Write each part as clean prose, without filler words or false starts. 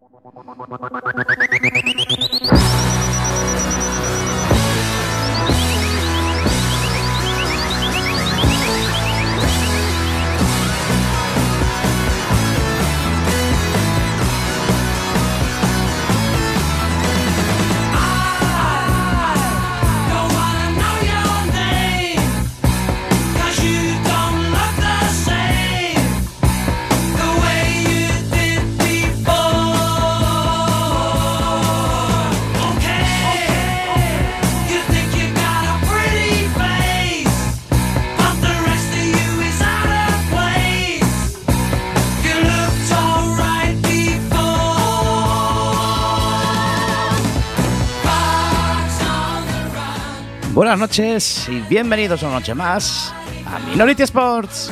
Buenas noches y bienvenidos una noche más a Minority Sports.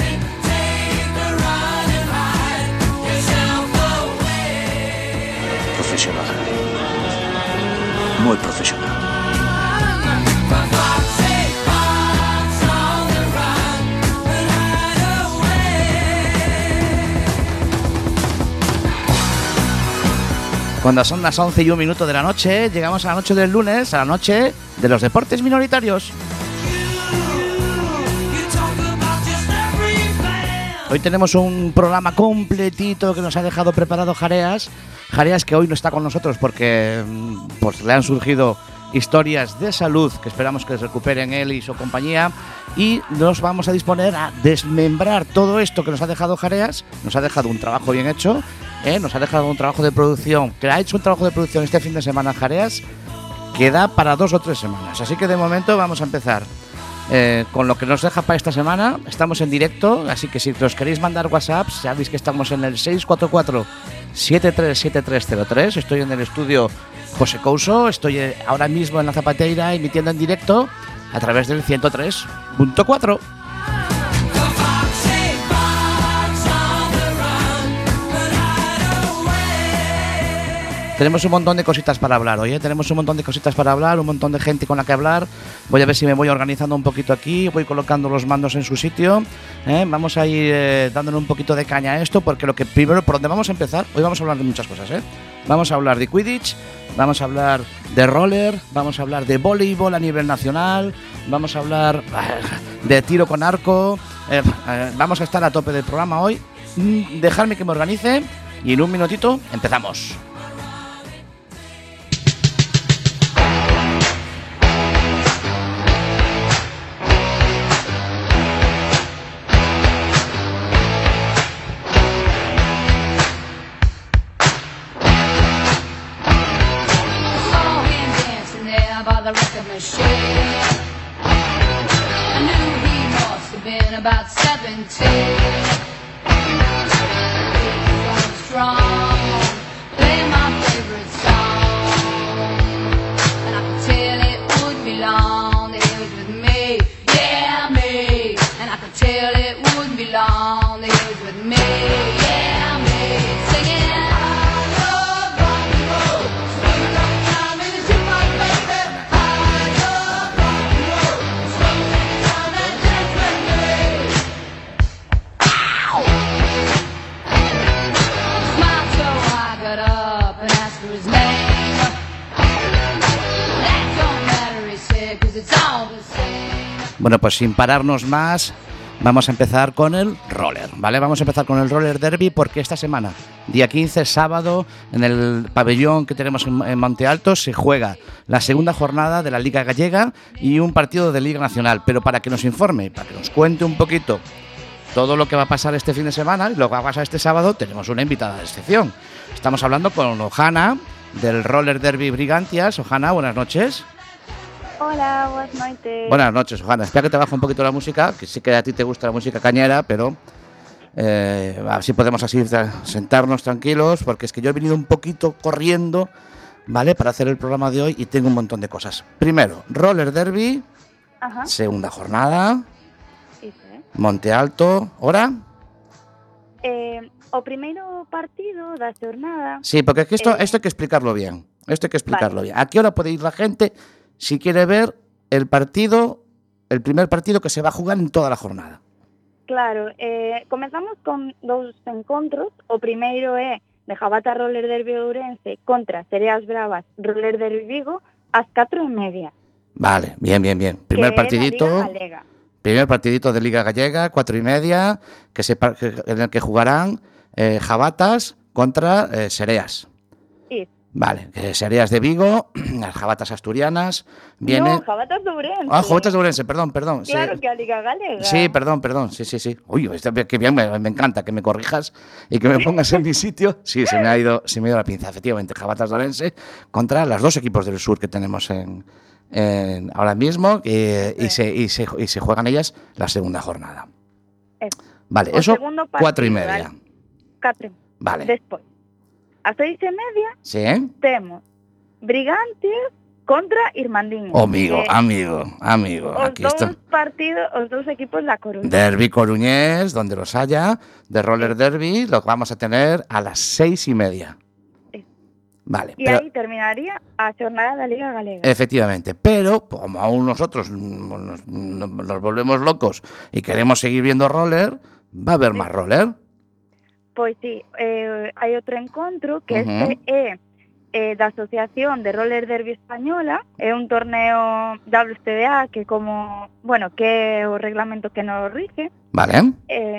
Profesional. Muy profesional. Cuando son las 11:01 de la noche, llegamos a la noche del lunes, a la noche de los deportes minoritarios. Hoy tenemos un programa completito que nos ha dejado preparado Jareas. Jareas, que hoy no está con nosotros porque pues, le han surgido historias de salud que esperamos que recuperen él y su compañía, y nos vamos a disponer a desmembrar todo esto que nos ha dejado Jareas. Nos ha dejado un trabajo bien hecho, nos ha dejado un trabajo de producción, que ha hecho un trabajo de producción este fin de semana Jareas que da para 2 o 3 semanas. Así que de momento vamos a empezar con lo que nos deja para esta semana. Estamos en directo, así que si os queréis mandar WhatsApp, sabéis que estamos en el 644-737303. Estoy en el estudio José Couso, estoy ahora mismo en la Zapateira emitiendo en directo a través del 103.4. Tenemos un montón de cositas para hablar hoy, tenemos un montón de cositas para hablar, un montón de gente con la que hablar. Voy a ver si me voy organizando un poquito aquí, voy colocando los mandos en su sitio. Vamos a ir dándole un poquito de caña a esto, porque lo que primero, por donde vamos a empezar, hoy vamos a hablar de muchas cosas. Vamos a hablar de Quidditch, vamos a hablar de roller, vamos a hablar de voleibol a nivel nacional, vamos a hablar de tiro con arco. Vamos a estar a tope del programa hoy. Dejadme que me organice y en un minutito empezamos. About 17, strong, play my favorite song, and I could tell it would be long that he was with me, yeah me, and I could tell it would be long that he was with me, yeah me, singing. Bueno, pues sin pararnos más, vamos a empezar con el roller, ¿vale? Vamos a empezar con el roller derby porque esta semana, día 15, sábado, en el pabellón que tenemos en Monte Alto, se juega la segunda jornada de la Liga Gallega y un partido de Liga Nacional. Pero para que nos informe, para que nos cuente un poquito todo lo que va a pasar este fin de semana y lo que va a pasar este sábado, tenemos una invitada de excepción. Estamos hablando con Ohana, del roller derby Brigantias. Ohana, buenas noches. Hola, buenas noches. Buenas noches, Ohana. Espera que te bajo un poquito la música, que sí que a ti te gusta la música cañera, pero así podemos sentarnos tranquilos, porque es que yo he venido un poquito corriendo, ¿vale?, para hacer el programa de hoy y tengo un montón de cosas. Primero, roller derby, Ajá. Segunda jornada, Sí. Monte Alto, ¿hora? O primeiro partido da xornada. Sí, porque es que esto hay que explicarlo bien. Bien. ¿A qué hora puede ir la gente si quiere ver el primer partido que se va a jugar en toda la jornada? Claro, comezamos con 2 encontros. O primeiro é de Jabata Roller Derby Ourense contra Sereas Bravas Roller Derby Vigo ás 4:30. Vale, bien. Que é na Liga Galega. Primer partidito de Liga Gallega, 4:30, en el que jugarán Jabatas contra Sereas. Sí. Vale, Sereas de Vigo, las Jabatas asturianas. Viene... No, Jabatas de Ourense. Ah, Jabatas de Ourense, perdón. Claro, sí. que a Liga Galega. Sí, perdón. Sí. Uy, qué bien, me encanta que me corrijas y que me pongas en mi sitio. Sí, se me ha ido la pinza. Efectivamente, Jabatas de Ourense contra los dos equipos del sur que tenemos ahora mismo y se juegan ellas la segunda jornada. Vale, O eso segundo partido, 4:30. 4. Vale. Despois, ás 6:30 Sí. temos Brigantes contra Irmandiño. Amigo. Os Aquí está. os dous equipos da Coruña. Derby coruñés, donde los haya, de roller derby, lo vamos a tener a las 6:30. Sí. Vale. E aí terminaría a xornada da Liga Galega. Efectivamente, pero como aún nosotros nos volvemos locos y queremos seguir viendo roller, va a haber más roller. Pois sí, hai outro encontro que Ujú. este é da Asociación de Roller Derby Española, é un torneo WCDA que que é o reglamento que nos rige. Vale.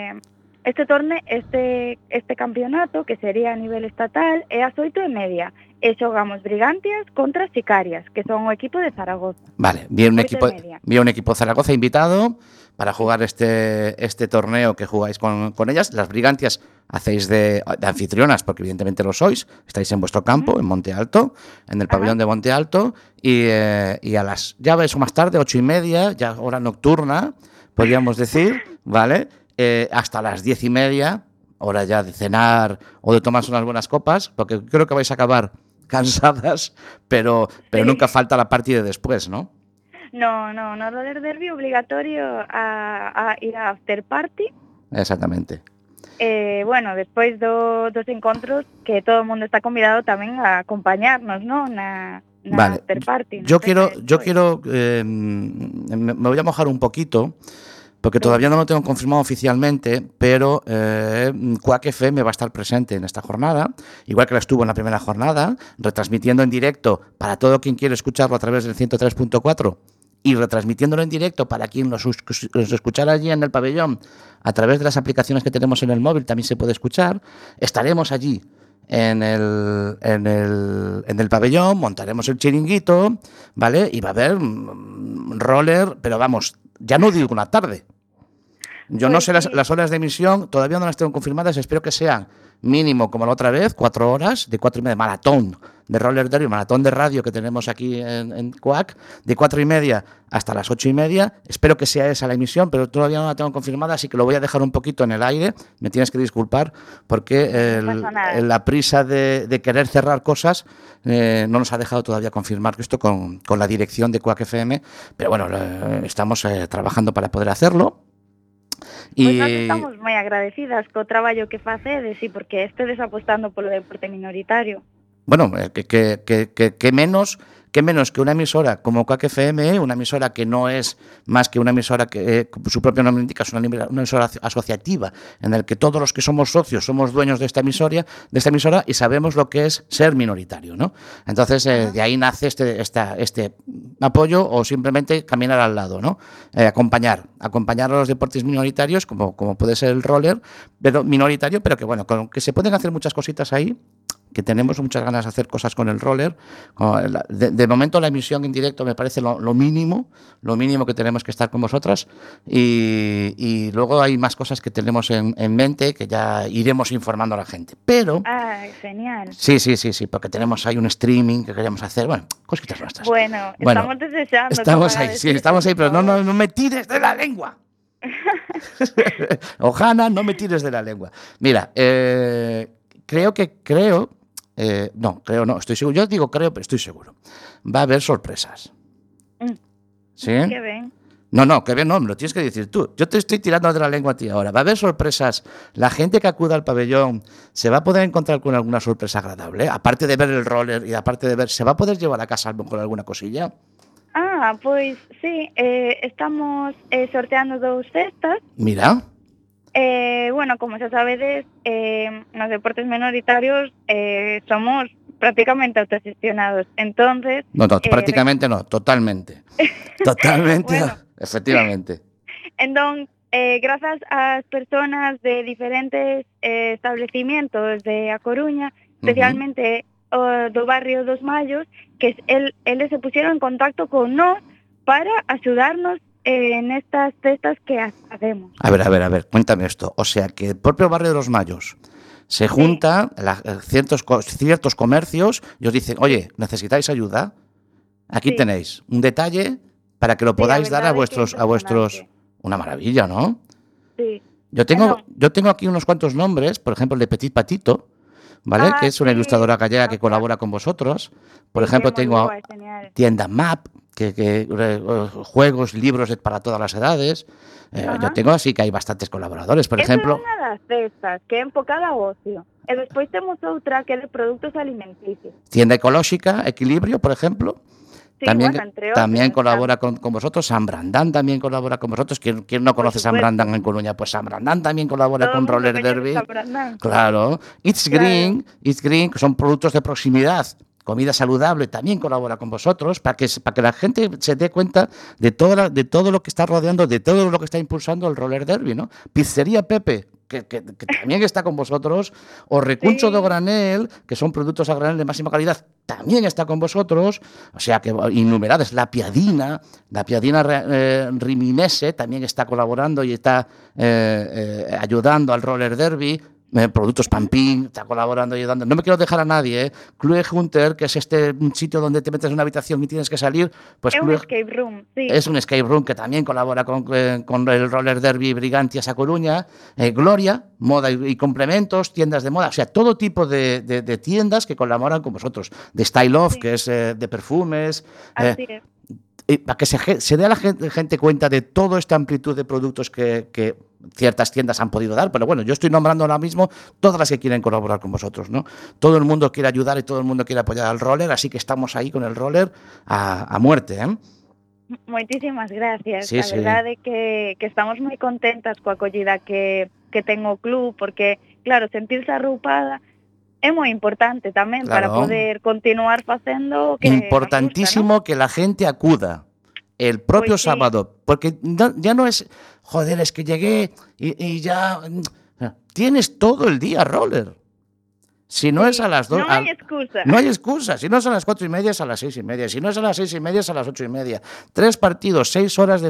Este campeonato, que sería a nivel estatal, é ás 8:30 e xogamos Brigantias contra Sicarias, que son o equipo de Zaragoza. Vale, viene un 8:30. equipo Zaragoza invitado para jugar este torneo que jugáis con ellas. Las Brigantias hacéis de anfitrionas, porque evidentemente lo sois, estáis en vuestro campo, en Monte Alto, en el pabellón de Monte Alto, y a las, ya ves, más tarde, 8:30, ya hora nocturna, podríamos decir, ¿vale? Hasta las 10:30, hora ya de cenar o de tomarse unas buenas copas, porque creo que vais a acabar cansadas, pero Sí. nunca falta la partida después, ¿no? No Roller Derby obligatorio a ir a after party. Exactamente. Despois dos encontros, que todo o mundo está convidado tamén a acompañarnos, ¿no? Na Vale. after party. Yo quiero, me voy a mojar un poquito, porque todavía no lo tengo confirmado oficialmente, pero Quack FM va a estar presente en esta jornada, igual que la estuvo en la primera jornada, retransmitiendo en directo para todo quien quiere escucharlo a través del 103.4 y retransmitiéndolo en directo para quien los escuchara allí en el pabellón a través de las aplicaciones que tenemos en el móvil, también se puede escuchar. Estaremos allí en el pabellón, montaremos el chiringuito, ¿vale? Y va a haber roller, pero vamos, ya no digo una tarde. Yo no sé las horas de emisión, todavía no las tengo confirmadas, espero que sean mínimo como la otra vez, 4 horas, de 4:30, maratón de roller derby, maratón de radio que tenemos aquí en Quack, de 4:30 hasta las 8:30, espero que sea esa la emisión, pero todavía no la tengo confirmada, así que lo voy a dejar un poquito en el aire, me tienes que disculpar, porque la prisa de querer cerrar cosas no nos ha dejado todavía confirmar esto con la dirección de Quack FM, pero bueno, estamos trabajando para poder hacerlo. Pois nós estamos moi agradecidas co traballo que facedes, sí, porque estedes apostando polo deporte minoritario. Bueno, que menos que una emisora como Quack FM, una emisora que no es más que una emisora que su propio nombre indica, es una emisora asociativa, en el que todos los que somos socios somos dueños de esta emisora y sabemos lo que es ser minoritario, ¿no? Entonces, de ahí nace este apoyo o simplemente caminar al lado, ¿no? Acompañar a los deportes minoritarios, como puede ser el roller, pero minoritario, pero que bueno, que se pueden hacer muchas cositas ahí, que tenemos muchas ganas de hacer cosas con el roller. De momento la emisión en directo me parece lo mínimo que tenemos que estar con vosotras, y luego hay más cosas que tenemos en mente que ya iremos informando a la gente. Pero genial. Sí, porque tenemos ahí un streaming que queremos hacer, bueno, cositas nuestras. Bueno, estamos deseando. Estamos ahí, pero no me tires de la lengua. Ojana, no me tires de la lengua. Mira, estoy seguro. Yo digo creo, pero estoy seguro. Va a haber sorpresas. ¿Sí? Qué bien. No, que bien, no, me lo tienes que decir tú. Yo te estoy tirando de la lengua a ti ahora. Va a haber sorpresas. La gente que acuda al pabellón se va a poder encontrar con alguna sorpresa agradable. Aparte de ver el roller y aparte de ver, ¿se va a poder llevar a casa con alguna cosilla? Pois sí, estamos sorteando 2 cestas. Mira. Bueno, como xa sabedes, nos deportes minoritarios somos prácticamente autogestionados. Entonces, No, prácticamente no, totalmente. Totalmente, bueno, efectivamente. entón, grazas ás persoas de diferentes establecimientos de A Coruña, especialmente do barrio dos Mallos, que eles se pusieron en contacto con nós para axudarnos en estas festas que hacemos. A ver, cuéntame esto. O sea, que el propio barrio de los Mayos se Sí, junta ciertos comercios y os dicen, oye, ¿necesitáis ayuda? Aquí sí, tenéis un detalle para que lo sí, a podáis dar a verdade é que é vuestros. impresionante. Una maravilla, ¿no? Sí. Yo Entón, tengo aquí unos cuantos nombres, por ejemplo, el de Petit Patito, ¿vale? Que es una sí, ilustradora gallega que ostras, colabora con vosotros. Por sí, que é ejemplo, moi tengo a boa, é genial. Tienda Map, juegos, libros para todas las edades. Yo Ajá. tengo así que hay bastantes colaboradores. Por Esa é ejemplo, unha das cestas, que é enfocada ao ocio. E despois temos outra que é de produtos alimenticios. Tienda Ecológica, Equilibrio, por ejemplo. Sí, bueno, entre También otras. colabora con vosotros. San Brandán también colabora con vosotros. ¿Quién no Por conoce San supuesto. Brandán en Coruña? Pues San Brandán también colabora Todo o con mundo Roller coñece Derby. San Brandán. Claro. Claro. It's Green, que son productos de proximidad, comida saludable, también colabora con vosotros para que la gente se dé cuenta de todo lo que está rodeando, de todo lo que está impulsando el Roller Derby, ¿no? Pizzería Pepe, que también está con vosotros, o Recuncho do Sí, Granel, que son productos a granel de máxima calidad, también está con vosotros, o sea que innumerables. La Piadina Riminese también está colaborando y está ayudando al Roller Derby. Productos Pampín está colaborando y ayudando. No me quiero dejar a nadie, ¿eh? Clue Hunter, que es un sitio donde te metes en una habitación y tienes que salir, pues é un escape room, sí. es un escape room que también colabora con el Roller Derby Brigantias a Coruña. Gloria, moda y complementos, tiendas de moda, o sea, todo tipo de tiendas que colaboran con vosotros. De Style Off, Sí, que es de perfumes. así é. Para que se dé a la gente cuenta de toda esta amplitud de productos que ciertas tiendas han podido dar, pero bueno, yo estoy nombrando ahora mismo todas las que quieren colaborar con vosotros, ¿no? Todo el mundo quiere ayudar y todo el mundo quiere apoyar al roller, así que estamos ahí con el roller a muerte, ¿eh? Moitísimas gracias. Sí, A sí, verdade é que estamos moi contentas coa acollida que ten o club, porque, claro, sentirse arroupada é moi importante tamén para claro. poder continuar facendo o que nos gusta, ¿no? Importantísimo que la gente acuda el propio Pois sí, sábado, porque ya no es, joder, es que llegué y ya tienes todo el día roller. Si no sí, es a las 2, non hai excusa. no hay excusa. Si no es a las 4:30, es a las 6:30. Si no es a las 6:30, es a las 8:30. 3 partidos, 6 horas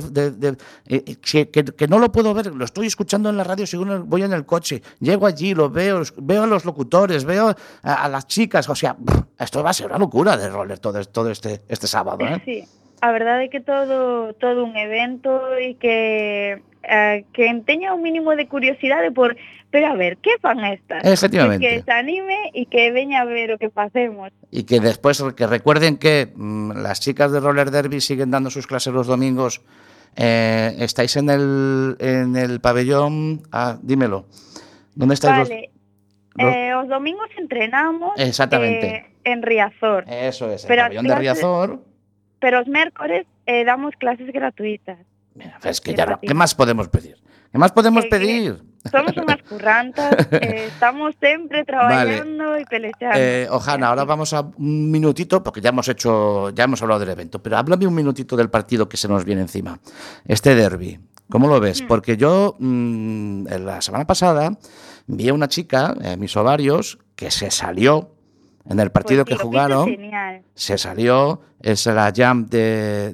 que no lo puedo ver. Lo estoy escuchando en la radio según voy en el coche. Llego allí, lo veo a los locutores, veo a las chicas. O sea, esto va a ser una locura de roller todo este sábado, ¿eh? Sí, a verdade é que todo un evento e que teña un mínimo de curiosidade por, pero a ver, que fan estas? Efectivamente. Que se anime e que veña a ver o que facemos. Y que después que recuerden que las chicas de Roller Derby siguen dando sus clases los domingos. Estáis en el pabellón. Dímelo. ¿Dónde estáis? Vale, os domingos entrenamos Exactamente. En Riazor. Eso es, el Pero pabellón de Riazor. Pero os mércores damos clases gratuitas. Mira, es que ya ¿qué más podemos pedir? ¿Qué más podemos pedir? Somos unhas currantas, estamos sempre traballando e pelexando. Ojana, ahora vamos a un minutito, porque ya hemos hablado del evento, pero háblame un minutito del partido que se nos viene encima. Este derbi, ¿cómo lo ves? Porque yo la semana pasada vi a una chica, mis ovarios, que se salió en el partido Pues que jugaron. Genial. Se salió, es la jam de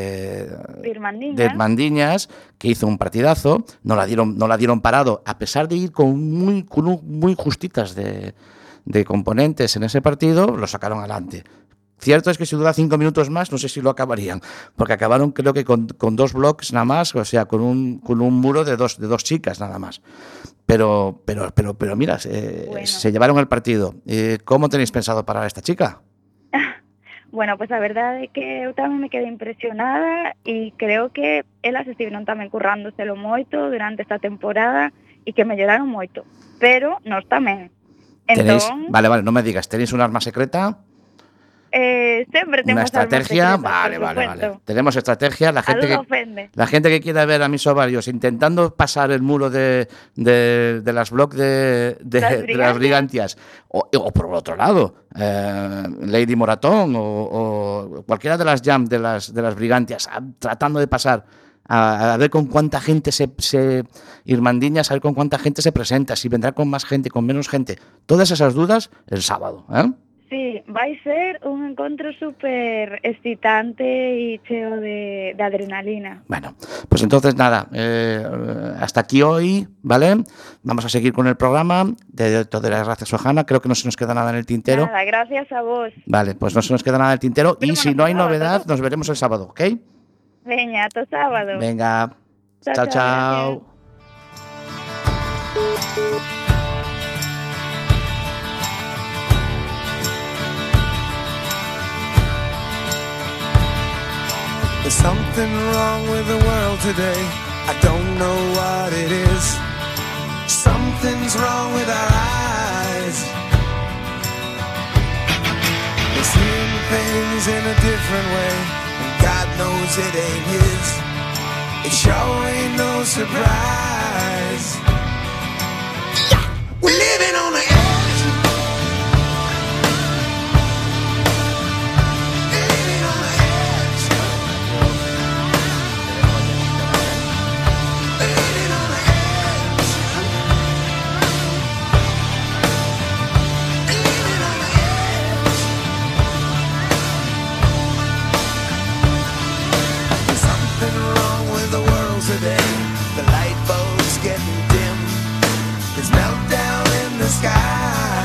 Mandiñas, que hizo un partidazo, no la dieron parado, a pesar de ir con muy justitas de componentes en ese partido, lo sacaron adelante. Cierto es que si dura 5 minutos más, no sé si lo acabarían, porque acabaron creo que con 2 blocks nada más, o sea, con un muro de dos chicas nada más. Pero mira, bueno, se llevaron el partido. ¿Cómo tenéis pensado parar a esta chica? Bueno, pues a verdade é que eu tamén me quedei impresionada e creo que elas estiveron tamén currándoselo moito durante esta temporada e que melloraron moito, pero nós tamén. Entón... Vale, no me digas, ¿tenéis un arma secreta? Sempre Una temos estrategia, armas secretas, vale, por vale, supuesto. vale. Tenemos estrategia. Algo ofende. La gente que quiera ver a mis ovarios intentando pasar el muro de las blocs de las brigantias, o por otro lado, Lady Moratón o cualquiera de las jam de las brigantias, tratando de pasar a ver con cuánta gente Irmandiñas, a ver con cuánta gente se presenta, si vendrá con más gente, con menos gente. Todas esas dudas el sábado, ¿eh? Sí, vai ser un encontro súper excitante y cheo de adrenalina. Bueno, pues entonces nada, hasta aquí hoy, ¿vale? Vamos a seguir con el programa de todas las gracias, Ojana. Creo que no se nos queda nada en el tintero. Nada, gracias a vos. Vale, pues no se nos queda nada en el tintero. Y si no hay novedad, nos veremos el sábado, ¿ok? Veña, hasta sábado. Venga, chao, chao. There's something wrong with the world today. I don't know what it is. Something's wrong with our eyes. We're seeing things in a different way, and God knows it ain't His. It sure ain't no surprise. We're living on the edge. Today, the light bulb's getting dim. There's meltdown in the sky.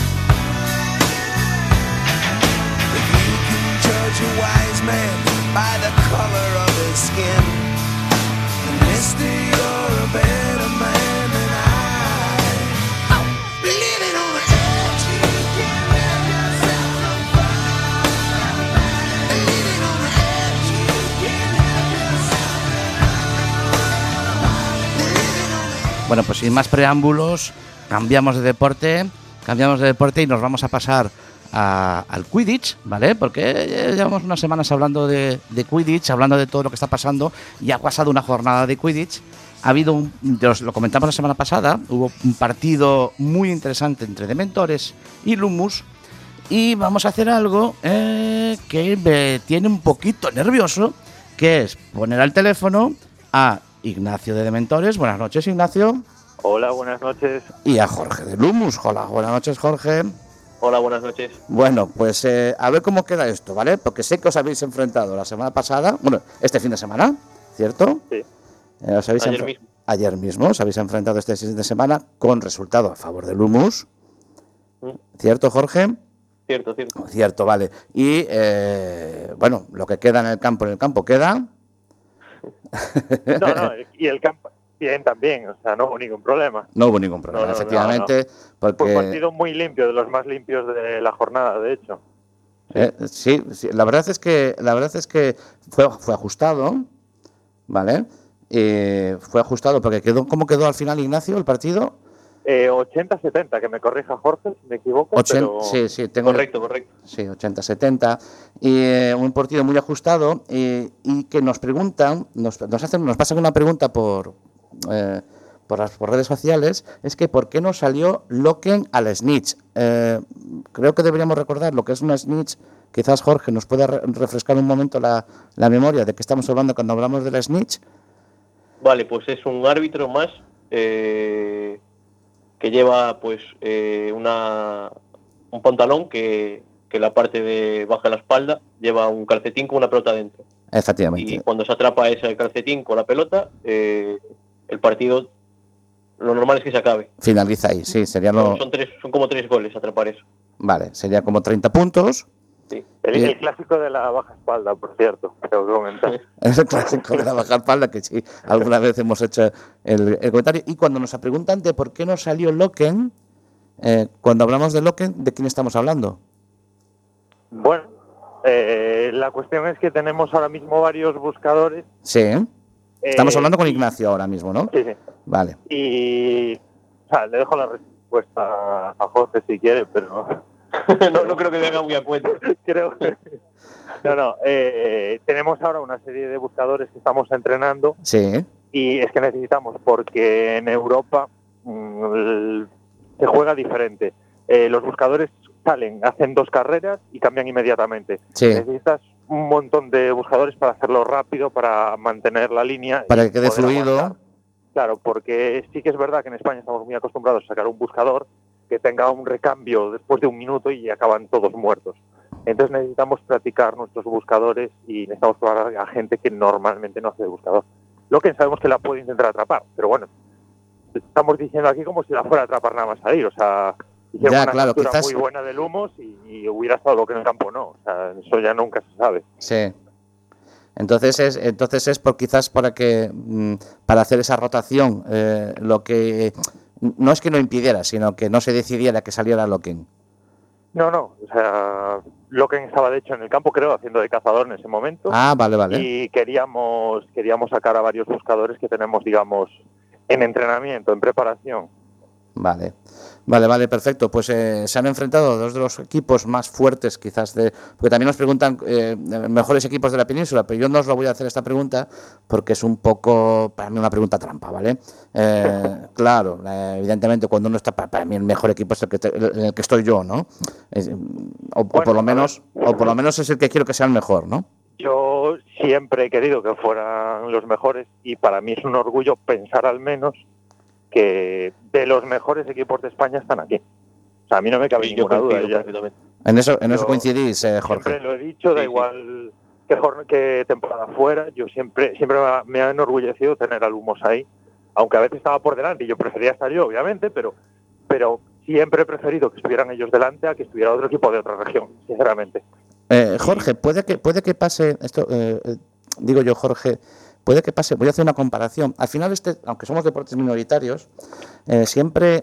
If you can judge a wise man by the color of his skin, then mister, you're a better man than I. Living on the edge, you can't let yourself on fire. Living on the edge, you can't help yourself. Bueno, pues sin más preámbulos, cambiamos de deporte y nos vamos a pasar al Quidditch, ¿vale? Porque llevamos unas semanas hablando de Quidditch, hablando de todo lo que está pasando, y ha pasado una jornada de Quidditch. Ha habido lo comentamos la semana pasada, hubo un partido muy interesante entre Dementores y Lumos, y vamos a hacer algo que me tiene un poquito nervioso, que es poner al teléfono a Ignacio de Dementores. Buenas noches, Ignacio. Hola, buenas noches. Y a Jorge de Lumus. Hola, buenas noches, Jorge. Hola, buenas noches. Bueno, pues a ver cómo queda esto, ¿vale? Porque sé que os habéis enfrentado la semana pasada, bueno, este fin de semana, ¿cierto? Sí. Ayer mismo os habéis enfrentado este fin de semana con resultado a favor de Lumus. ¿Cierto, Jorge? Cierto. Cierto, vale. Y, bueno, lo que queda en el campo queda. No, y el campo bien también, o sea, no hubo ningún problema. No hubo ningún problema, efectivamente. No. Porque fue un partido muy limpio, de los más limpios de la jornada, de hecho. Sí, la verdad es que fue ajustado, ¿vale? Fue ajustado porque ¿cómo quedó al final, Ignacio, el partido? 80-70, que me corrija Jorge si me equivoco. Sí, tengo correcto. Sí, 80-70. Y un partido muy ajustado y que nos preguntan, nos pasan una pregunta por redes sociales, es que ¿por qué no salió Loken al snitch? Creo que deberíamos recordar lo que es una snitch. Quizás Jorge nos pueda refrescar un momento la memoria de qué estamos hablando cuando hablamos de la snitch. Vale, pues es un árbitro más que lleva pues un pantalón que la parte de baja de la espalda lleva un calcetín con una pelota dentro. Efectivamente. Y cuando se atrapa ese calcetín con la pelota, el partido, lo normal es que se acabe. Finaliza ahí, sí, sería son como 3 goles atrapar eso. Vale, sería como 30 puntos. Sí. El clásico de la baja espalda, por cierto, tengo que comentar. Es el clásico de la baja espalda, que sí, alguna vez hemos hecho el comentario. Y cuando nos preguntan de por qué no salió Loken, cuando hablamos de Loken, ¿de quién estamos hablando? Bueno, la cuestión es que tenemos ahora mismo varios buscadores. Sí, estamos hablando con Ignacio ahora mismo, ¿no? Sí. Vale. Y le dejo la respuesta a Jorge si quiere, pero... No creo que me haga muy a cuenta. Creo que... No, tenemos ahora una serie de buscadores que estamos entrenando Sí. y es que necesitamos, porque en Europa se juega diferente. Los buscadores salen, hacen 2 carreras y cambian inmediatamente. Sí. Necesitas un montón de buscadores para hacerlo rápido, para mantener la línea. Para y que quede poder fluido. aguantar. Claro, porque sí que es verdad que en España estamos muy acostumbrados a sacar un buscador que tenga un recambio después de 1 minuto y acaban todos muertos. Entonces necesitamos practicar nuestros buscadores y necesitamos probar a gente que normalmente no hace de buscador. Lo que sabemos que la puede intentar atrapar, pero bueno, estamos diciendo aquí como si la fuera a atrapar nada más salir. O sea, hicieron Ya, una claro, captura quizás- muy buena del Lumos y hubiera estado lo que en el campo no. O sea, eso ya nunca se sabe. Sí. Entonces es por quizás para que para hacer esa rotación lo que no es que no impidiera, sino que no se decidiera que saliera Loken. No, o sea, Loken estaba de hecho en el campo, creo, haciendo de cazador en ese momento. Ah, vale. Y queríamos sacar a varios buscadores que tenemos, digamos, en entrenamiento, en preparación. Vale, perfecto. Pues se han enfrentado 2 de los equipos más fuertes quizás porque también nos preguntan mejores equipos de la península, pero yo no os lo voy a hacer esta pregunta porque es un poco, para mí, una pregunta trampa, ¿vale? Claro, evidentemente cuando uno está, para mí el mejor equipo es en el que estoy yo, ¿no? O por lo menos es el que quiero que sea el mejor, ¿no? Yo siempre he querido que fueran los mejores y para mí es un orgullo pensar al menos que de los mejores equipos de España están aquí. O sea, a mí no me cabe Sí, yo ninguna duda. coincido Ya- perfectamente. En eso Yo coincidís, Jorge. Siempre lo he dicho, da Sí. igual qué temporada fuera, yo siempre me ha enorgullecido tener a Lumos ahí, aunque a veces estaba por delante y yo prefería estar yo, obviamente, pero siempre he preferido que estuvieran ellos delante a que estuviera otro equipo de otra región, sinceramente. Jorge, puede que pase esto, digo yo, Jorge, puede que pase, voy a hacer una comparación. Al final, aunque somos deportes minoritarios, siempre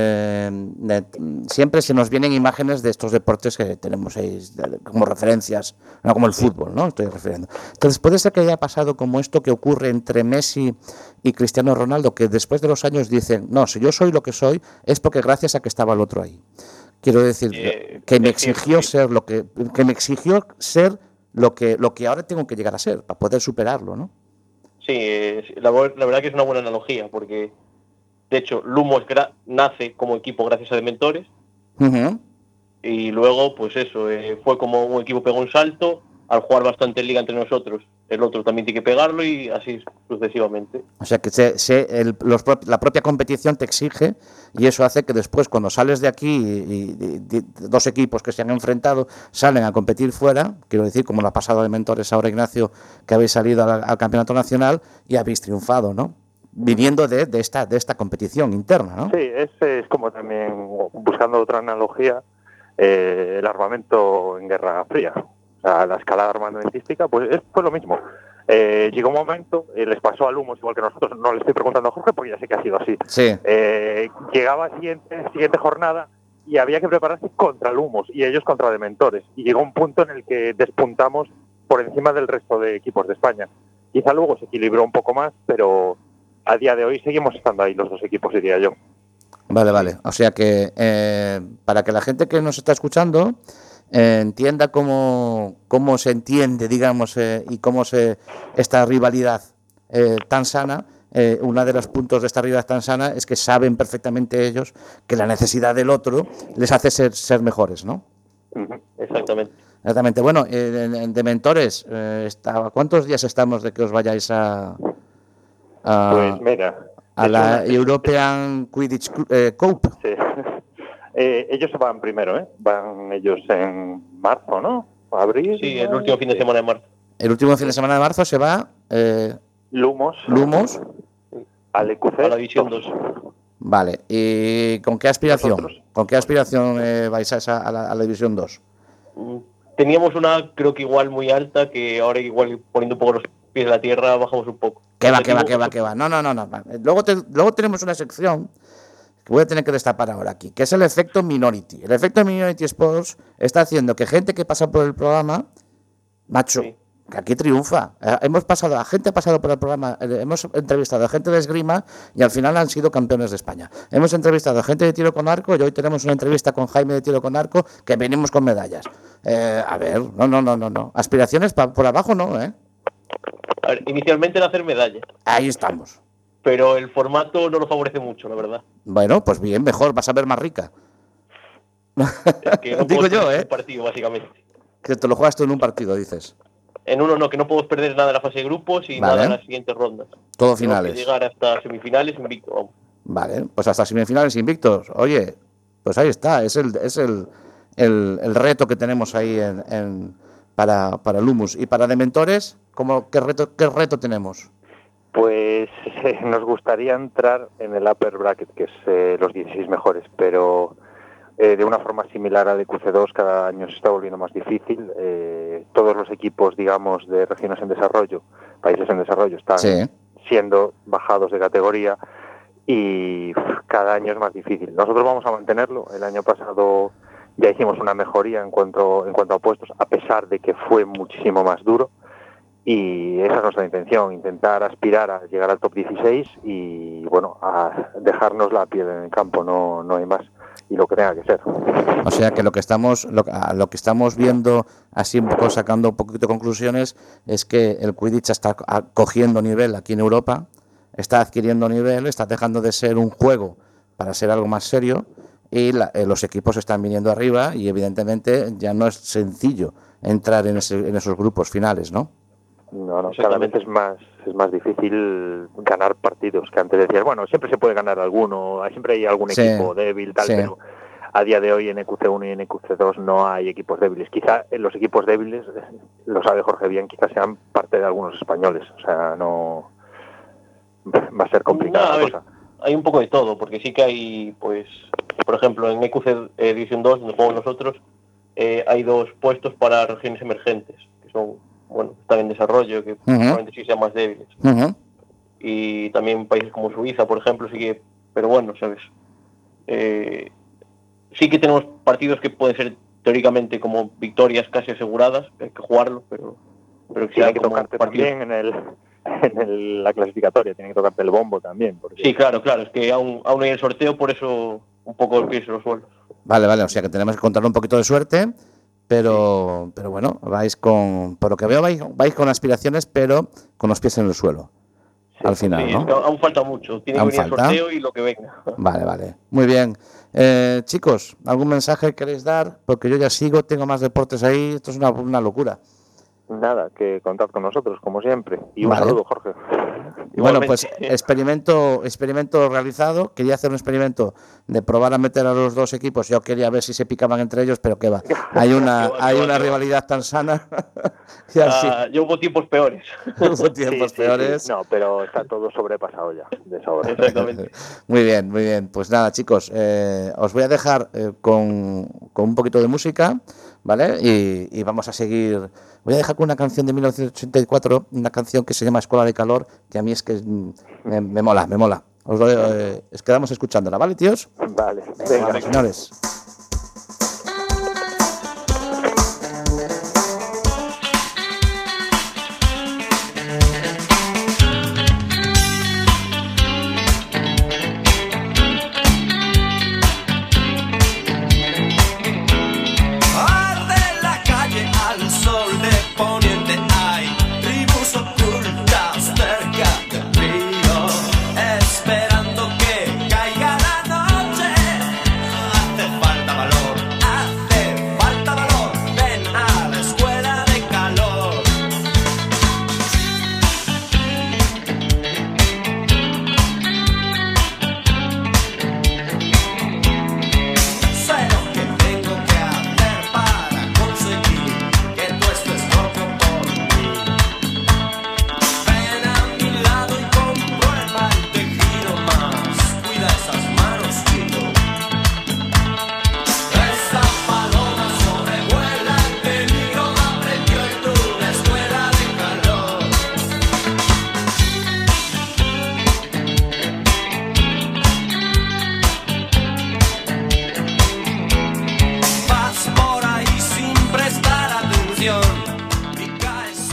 se nos vienen imágenes de estos deportes que tenemos ahí como referencias, no como el fútbol, ¿no? Estoy refiriendo. Entonces, puede ser que haya pasado como esto que ocurre entre Messi y Cristiano Ronaldo, que después de los años dicen, no, si yo soy lo que soy, es porque gracias a que estaba el otro ahí. Quiero decir, que me exigió ser lo que me exigió ser lo que ahora tengo que llegar a ser, para poder superarlo, ¿no? Sí, la verdad que es una buena analogía, porque de hecho Lumos nace como equipo gracias a Dementores, Uh-huh. y luego pues eso, fue como un equipo pegó un salto, al jugar bastante en liga entre nosotros, el otro también tiene que pegarlo y así sucesivamente. O sea que la propia competición te exige y eso hace que después cuando sales de aquí y 2 equipos que se han enfrentado salen a competir fuera, quiero decir, como lo ha pasado de Mentores ahora, Ignacio, que habéis salido al campeonato nacional y habéis triunfado, ¿no? Viniendo de esta competición interna, ¿no? Sí, es como también, buscando otra analogía, el armamento en Guerra Fría. O sea, la escalada armamentística, pues fue lo mismo. Llegó un momento, les pasó a Lumos igual que nosotros, no le estoy preguntando a Jorge porque ya sé que ha sido así. Sí. Llegaba siguiente jornada y había que prepararse contra Lumos y ellos contra Dementores. Y llegó un punto en el que despuntamos por encima del resto de equipos de España. Quizá luego se equilibró un poco más, pero a día de hoy seguimos estando ahí los 2 equipos, diría yo. Vale. O sea que para que la gente que nos está escuchando entienda cómo se entiende, digamos, y cómo esta rivalidad tan sana, uno de los puntos de esta rivalidad tan sana es que saben perfectamente ellos que la necesidad del otro les hace ser mejores, ¿no? Exactamente. Exactamente. Bueno, de Mentores, ¿cuántos días estamos de que os vayáis Pues mira, a la European Quidditch Cup? Sí. Ellos se van primero, ¿eh? Van ellos en marzo, ¿no? Abril. Sí, el último fin de semana de marzo. El último fin de semana de marzo se va Lumos al EQC. A la División 2. Vale. ¿Y con qué aspiración? Nosotros. ¿Con qué aspiración vais a la División 2? Teníamos una, creo que igual muy alta, que ahora igual poniendo un poco los pies en la tierra bajamos un poco. ¿Qué va? No. Luego tenemos una sección que voy a tener que destapar ahora aquí, que es el efecto Minority. El efecto Minority Sports está haciendo que gente que pasa por el programa, macho, Sí. que aquí triunfa. Hemos pasado, la gente ha pasado por el programa, hemos entrevistado a gente de esgrima y al final han sido campeones de España. Hemos entrevistado a gente de tiro con arco y hoy tenemos una entrevista con Jaime de tiro con arco que venimos con medallas. A ver, no. Aspiraciones por abajo no, ¿eh? A ver, inicialmente era hacer medalla. Ahí estamos. Pero el formato no lo favorece mucho, la verdad. Bueno, pues bien, mejor, vas a ver más rica. Es que no Digo yo, un partido, básicamente. Que te lo juegas tú en un partido, dices. En uno no, que no podemos perder nada en la fase de grupos y nada en las siguientes rondas. Todo Tenemos finales. que llegar hasta semifinales invicto, vamos. Vale, pues hasta semifinales invictos. Oye, pues ahí está, es el reto que tenemos ahí para el Humus. Y para Dementores, ¿qué reto tenemos? Pues nos gustaría entrar en el upper bracket, que es los 16 mejores, pero de una forma similar al EQC2 cada año se está volviendo más difícil. Todos los equipos, digamos, de regiones en desarrollo, países en desarrollo, están siendo bajados de categoría y cada año es más difícil. Nosotros vamos a mantenerlo. El año pasado ya hicimos una mejoría en cuanto a puestos, a pesar de que fue muchísimo más duro. Y esa es nuestra intención, intentar aspirar a llegar al top 16 y, bueno, a dejarnos la piel en el campo, no hay más, y lo que tenga que ser. O sea que lo que estamos viendo, así un poco sacando un poquito de conclusiones, es que el Quidditch está cogiendo nivel aquí en Europa, está adquiriendo nivel, está dejando de ser un juego para ser algo más serio, y los equipos están viniendo arriba y evidentemente ya no es sencillo entrar en esos grupos finales, ¿no? No, cada vez es más difícil ganar partidos, que antes decías, bueno, siempre se puede ganar alguno, siempre hay algún equipo débil, tal, pero a día de hoy en EQC1 y en EQC2 no hay equipos débiles. Quizá los equipos débiles, lo sabe Jorge bien, quizás sean parte de algunos españoles, o sea, no va a ser complicada la cosa. Hay un poco de todo, porque sí que hay, pues, por ejemplo, en EQC División 2, donde jugamos nosotros, hay 2 puestos para regiones emergentes, que son, bueno, están en desarrollo, que probablemente sí sean más débiles. Y también países como Suiza, por ejemplo, sí que, pero bueno, ¿sabes? Sí que tenemos partidos que pueden ser teóricamente como victorias casi aseguradas, que hay que jugarlo, pero que tiene que tocarte también en la clasificatoria, tiene que tocarte el bombo también. Porque... Sí, claro, es que aún hay el sorteo, por eso un poco el pies en los suelos. Vale, o sea que tenemos que contar un poquito de suerte. Pero bueno, por lo que veo vais con aspiraciones, pero con los pies en el suelo, al final, sí, ¿no? Es que aún falta mucho, tiene que venir el sorteo y lo que venga. Vale, muy bien. Chicos, ¿algún mensaje queréis dar? Porque yo ya sigo, tengo más deportes ahí, esto es una locura. Nada, que contar con nosotros, como siempre. Y un saludo, Jorge. Bueno, pues experimento realizado. Quería hacer un experimento de probar a meter a los 2 equipos. Yo quería ver si se picaban entre ellos, pero qué va. Hay una rivalidad tan sana. Yo hubo tiempos peores. Hubo tiempos peores. Sí. No, pero está todo sobrepasado ya, de esa hora. Exactamente. Muy bien. Pues nada, chicos, os voy a dejar con un poquito de música, ¿vale? Y vamos a seguir. Voy a dejar con una canción de 1984, una canción que se llama Escuela de Calor, que a mí es que me mola. Os quedamos escuchándola, ¿vale, tíos? Vale, venga, señores. Esperando que caiga la noche, hace falta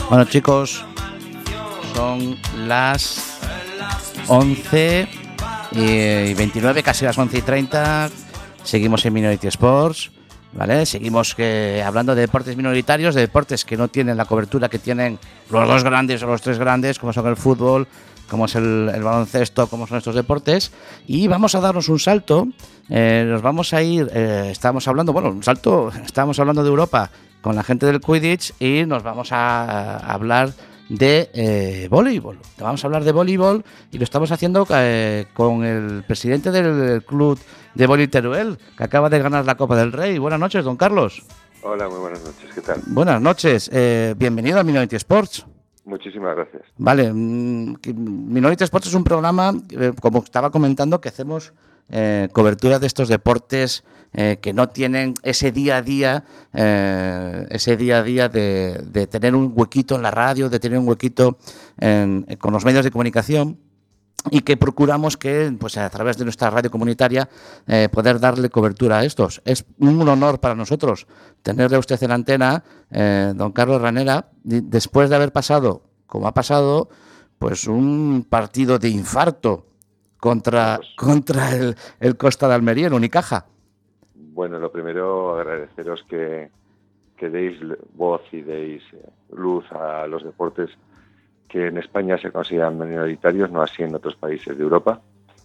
Bueno, chicos, son las 11 y 29, casi las 11 y 30. Seguimos en Minority Sports, ¿vale? Seguimos hablando de deportes minoritarios, de deportes que no tienen la cobertura que tienen los dos grandes o los tres grandes, como son el fútbol, como es el baloncesto, como son estos deportes. Y vamos a darnos un salto. Nos vamos a ir, estábamos hablando de Europa con la gente del Quidditch y nos vamos a hablar de voleibol. Vamos a hablar de voleibol y lo estamos haciendo con el presidente del club de voleibol Teruel, que acaba de ganar la Copa del Rey. Buenas noches, don Carlos. Hola, muy buenas noches, ¿qué tal? Buenas noches, bienvenido a Minority Sports. Muchísimas gracias. Vale, Minority Sports es un programa, como estaba comentando, que hacemos cobertura de estos deportes que no tienen ese día a día de tener un huequito en la radio, de tener un huequito con los medios de comunicación, y que procuramos que, pues, a través de nuestra radio comunitaria, poder darle cobertura a estos. Es un honor para nosotros tenerle a usted en la antena, don Carlos Ranera, después de haber pasado, como ha pasado, pues un partido de infarto contra el Costa de Almería, el Unicaja. Bueno, lo primero, agradeceros que deis voz y deis luz a los deportes que en España se consideran minoritarios, no así en otros países de Europa.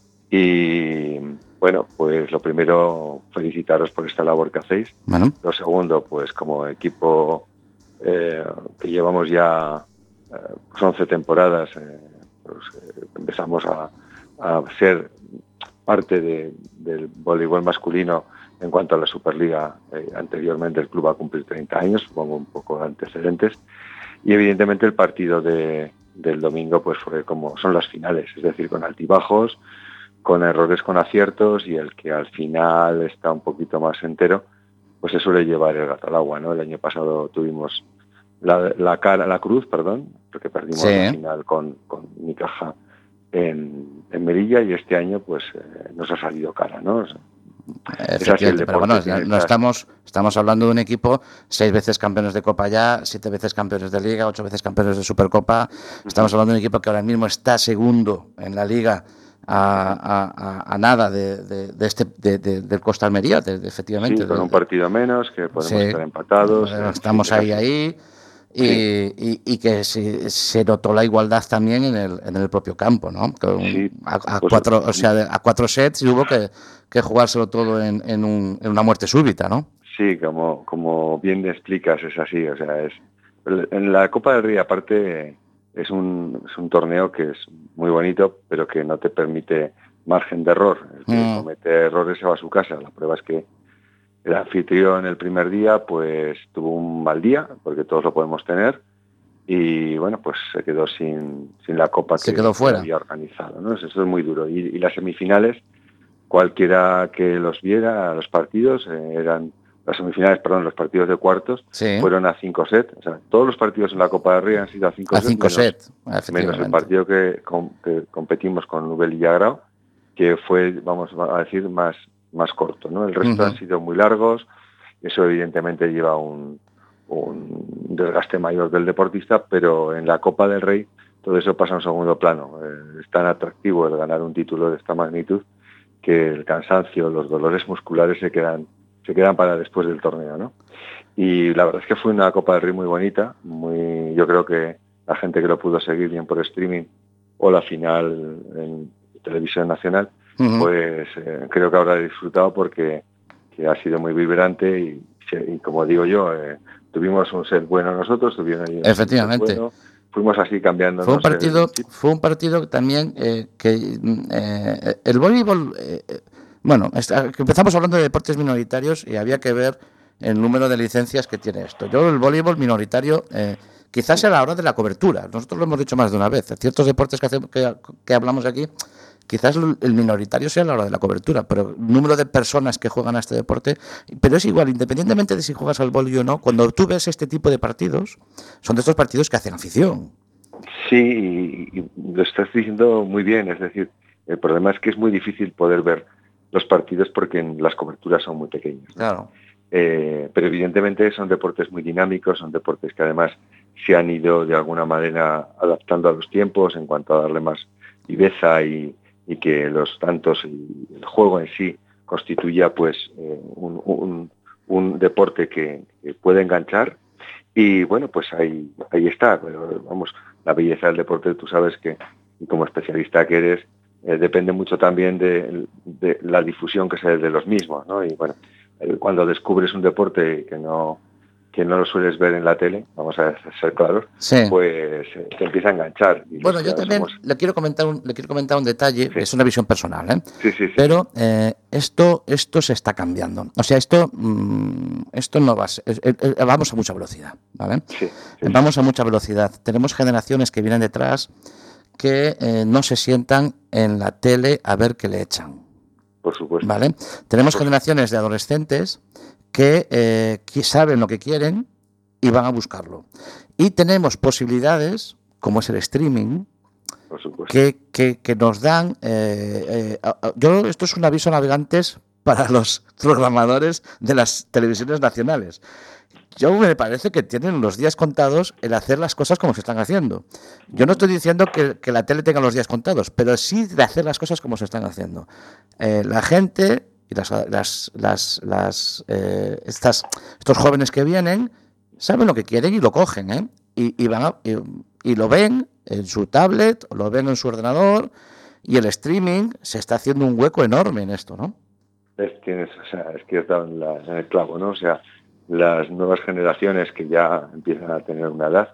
Y bueno, pues lo primero, felicitaros por esta labor que hacéis. Bueno. Lo segundo, pues como equipo que llevamos ya 11 temporadas, empezamos a ser parte del voleibol masculino en cuanto a la Superliga. Anteriormente el club va a cumplir 30 años, supongo un poco de antecedentes. Y evidentemente el partido del domingo pues fue como son las finales, es decir, con altibajos, con errores, con aciertos, y el que al final está un poquito más entero, pues se suele llevar el gato al agua, ¿no? El año pasado tuvimos la cruz, porque perdimos la final con Unicaja en Melilla, y este año pues nos ha salido cara, ¿no? Es así el pero bueno, deporte, no estamos hablando de un equipo 6 veces campeones de Copa ya, 7 veces campeones de Liga, 8 veces campeones de Supercopa. Estamos hablando de un equipo que ahora mismo está segundo en la Liga a nada del Costa Almería, efectivamente. Sí, con un partido menos, que podemos estar empatados. Estamos ahí. Y que se notó la igualdad también en el propio campo, ¿no? A 4 sets y hubo que jugárselo todo en una muerte súbita, ¿no? Sí, como bien explicas, es así. O sea, en la Copa del Rey, aparte, es un torneo que es muy bonito, pero que no te permite margen de error. El que comete errores se va a su casa. La prueba es que el anfitrión el primer día pues tuvo un mal día, porque todos lo podemos tener, y bueno, pues se quedó sin la copa que había organizado, ¿no? Eso es muy duro. Y las semifinales, cualquiera que los viera, los partidos, los partidos de cuartos, fueron a 5 sets. O sea, todos los partidos en la Copa del Rey han sido a 5 sets. Menos el partido que competimos con Nubel y Llagrao, que fue, vamos a decir, más corto, ¿no? El resto han sido muy largos. Eso evidentemente lleva un desgaste mayor del deportista, pero en la Copa del Rey todo eso pasa a un segundo plano. Es tan atractivo el ganar un título de esta magnitud que el cansancio, los dolores musculares se quedan para después del torneo, ¿no? Y la verdad es que fue una Copa del Rey muy bonita, yo creo que la gente que lo pudo seguir bien por streaming o la final en televisión nacional, pues creo que habrá disfrutado, porque que ha sido muy vibrante y como digo yo, tuvimos un set bueno nosotros, efectivamente. Bueno, fuimos así cambiando. Fue un partido también que el voleibol, empezamos hablando de deportes minoritarios y había que ver el número de licencias que tiene esto. Yo el voleibol minoritario quizás sea la hora de la cobertura. Nosotros lo hemos dicho más de una vez. Ciertos deportes que hablamos aquí, quizás el minoritario sea la hora de la cobertura, pero el número de personas que juegan a este deporte, pero es igual, independientemente de si juegas al vóley o no, cuando tú ves este tipo de partidos, son de estos partidos que hacen afición. Sí, y lo estás diciendo muy bien, es decir, el problema es que es muy difícil poder ver los partidos porque las coberturas son muy pequeñas, ¿no? Claro. Pero evidentemente son deportes muy dinámicos, son deportes que además se han ido de alguna manera adaptando a los tiempos en cuanto a darle más viveza y que los tantos y el juego en sí constituya pues un deporte que puede enganchar. Y bueno, pues ahí está. Pero, vamos, la belleza del deporte, tú sabes que, y como especialista que eres, depende mucho también de la difusión que se dé de los mismos, ¿no? Y bueno, cuando descubres un deporte que no lo sueles ver en la tele, vamos a ser claros, Sí. pues te empieza a enganchar. Y Bueno, los yo que también somos- le quiero comentar un detalle, Sí. es una visión personal, ¿eh? Sí. Pero esto se está cambiando. O sea, esto no va a ser, vamos a mucha velocidad, ¿vale? Sí. Vamos a mucha velocidad. Tenemos generaciones que vienen detrás que no se sientan en la tele a ver qué le echan, Por supuesto. ¿vale? Tenemos generaciones de adolescentes que saben lo que quieren y van a buscarlo. Y tenemos posibilidades, como es el streaming, Por supuesto. que nos dan... esto es un aviso a navegantes para los programadores de las televisiones nacionales. Yo me parece que tienen los días contados el hacer las cosas como se están haciendo. Yo no estoy diciendo que la tele tenga los días contados, pero sí de hacer las cosas como se están haciendo. La gente y estos jóvenes que vienen saben lo que quieren y lo cogen, ¿eh? Y lo ven en su tablet, o lo ven en su ordenador, y el streaming se está haciendo un hueco enorme en esto, ¿no? Es que has dado en el clavo, ¿no? O sea, las nuevas generaciones que ya empiezan a tener una edad